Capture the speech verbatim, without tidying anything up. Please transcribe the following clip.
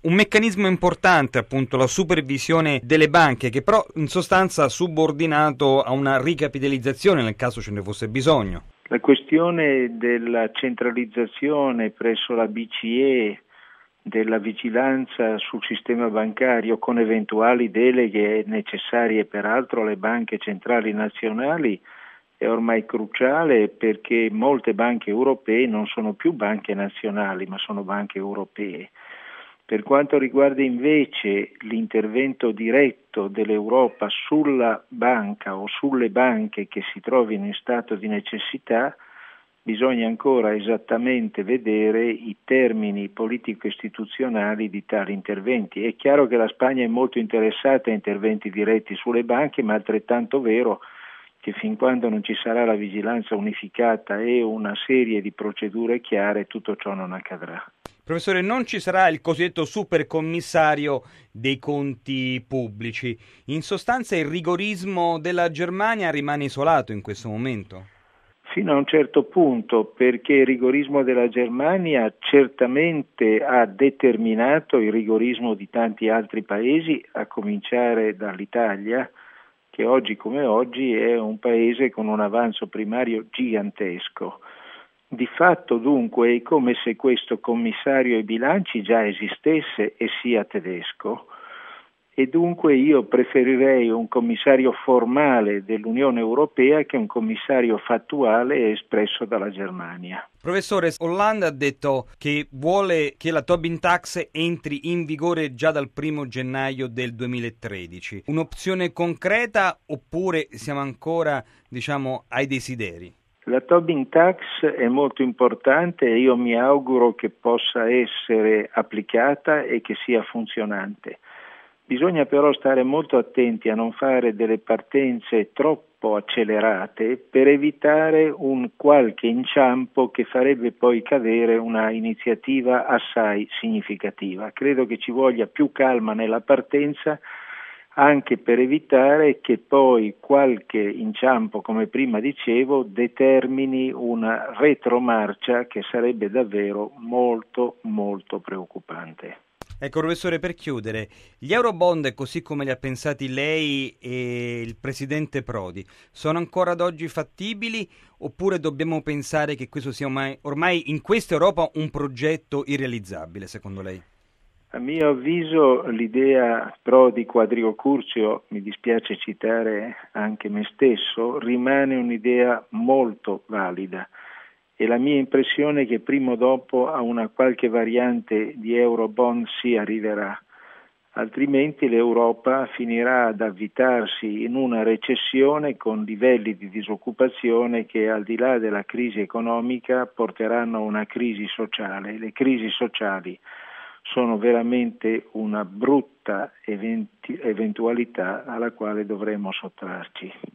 Un meccanismo importante, appunto, la supervisione delle banche, che però in sostanza subordinato a una ricapitalizzazione nel caso ce ne fosse bisogno. La questione della centralizzazione presso la B C E della vigilanza sul sistema bancario con eventuali deleghe necessarie peraltro alle banche centrali nazionali è ormai cruciale, perché molte banche europee non sono più banche nazionali ma sono banche europee. Per quanto riguarda invece l'intervento diretto dell'Europa sulla banca o sulle banche che si trovino in stato di necessità, bisogna ancora esattamente vedere i termini politico-istituzionali di tali interventi. È chiaro che la Spagna è molto interessata a interventi diretti sulle banche, ma è altrettanto vero che fin quando non ci sarà la vigilanza unificata e una serie di procedure chiare, tutto ciò non accadrà. Professore, non ci sarà il cosiddetto supercommissario dei conti pubblici. In sostanza il rigorismo della Germania rimane isolato in questo momento? Fino a un certo punto, perché il rigorismo della Germania certamente ha determinato il rigorismo di tanti altri paesi, a cominciare dall'Italia, che oggi come oggi è un paese con un avanzo primario gigantesco. Di fatto dunque è come se questo commissario ai bilanci già esistesse e sia tedesco, e dunque io preferirei un commissario formale dell'Unione Europea che un commissario fattuale espresso dalla Germania. Professore, Hollande ha detto che vuole che la Tobin Tax entri in vigore già dal primo gennaio del duemilatredici. Un'opzione concreta oppure siamo ancora, diciamo, ai desideri? La Tobin Tax è molto importante e io mi auguro che possa essere applicata e che sia funzionante. Bisogna però stare molto attenti a non fare delle partenze troppo accelerate per evitare un qualche inciampo che farebbe poi cadere una iniziativa assai significativa. Credo che ci voglia più calma nella partenza, anche per evitare che poi qualche inciampo, come prima dicevo, determini una retromarcia che sarebbe davvero molto molto preoccupante. Ecco, professore, per chiudere, gli Eurobond, così come li ha pensati lei e il presidente Prodi, sono ancora ad oggi fattibili oppure dobbiamo pensare che questo sia ormai, ormai in questa Europa un progetto irrealizzabile, secondo lei? A mio avviso l'idea Prodi Quadrio Curzio, mi dispiace citare anche me stesso, rimane un'idea molto valida. E la mia impressione è che prima o dopo a una qualche variante di Eurobond si arriverà, altrimenti l'Europa finirà ad avvitarsi in una recessione con livelli di disoccupazione che al di là della crisi economica porteranno a una crisi sociale. Le crisi sociali sono veramente una brutta eventi- eventualità alla quale dovremo sottrarci.